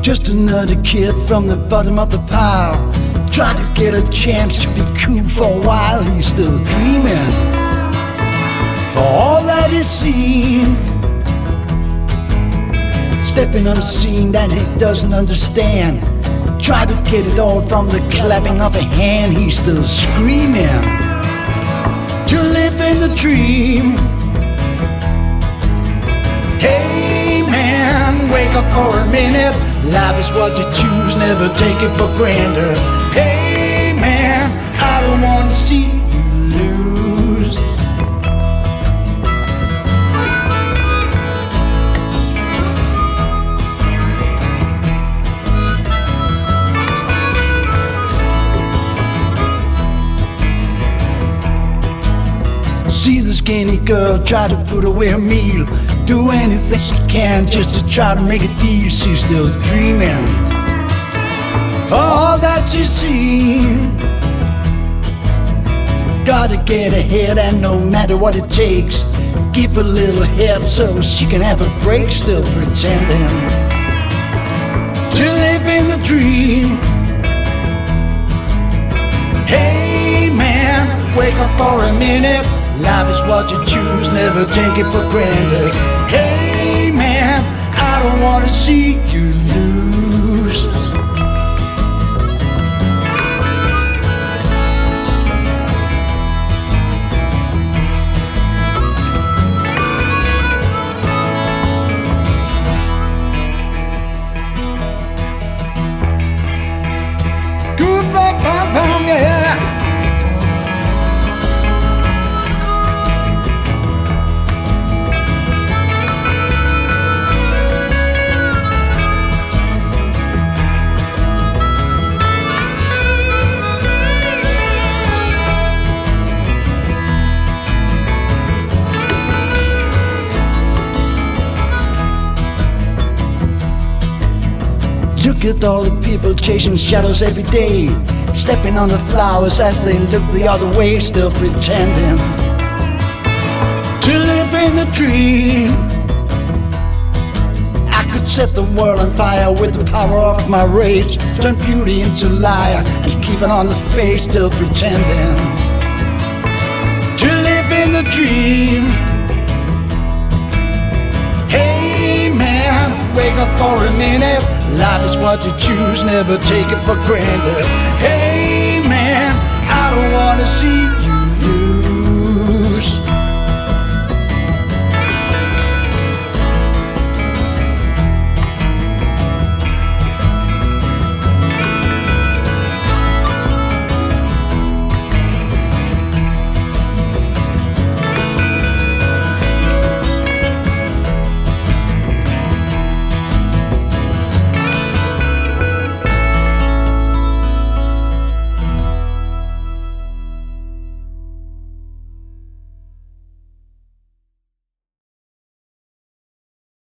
Just another kid from the bottom of the pile, trying to get a chance to be cool for a while. He's still dreaming for all that he's seen, stepping on a scene that he doesn't understand. Try to get it all from the clapping of a hand. He's still screaming to live in the dream. Hey man, wake up for a minute. Life is what you choose, never take it for granted. Hey man, I don't want to see you lose. See the skinny girl try to put away her meal, do anything she can just to try to make a deal. She's still dreaming for all that she's seen. Gotta get ahead, and no matter what it takes, give a little head so she can have a break. Still pretending to live in the dream. Hey man, wake up for a minute. Life is what you choose, never take it for granted. Hey man, I don't want to see you lose. Goodbye, bam, bam, yeah. Look at all the people chasing shadows every day, stepping on the flowers as they look the other way, still pretending to live in the dream. I could set the world on fire with the power of my rage, turn beauty into liar and keep it on the face, still pretending to live in the dream. Hey man, wake up for a minute. Life is what you choose, never take it for granted. Hey man, I don't wanna see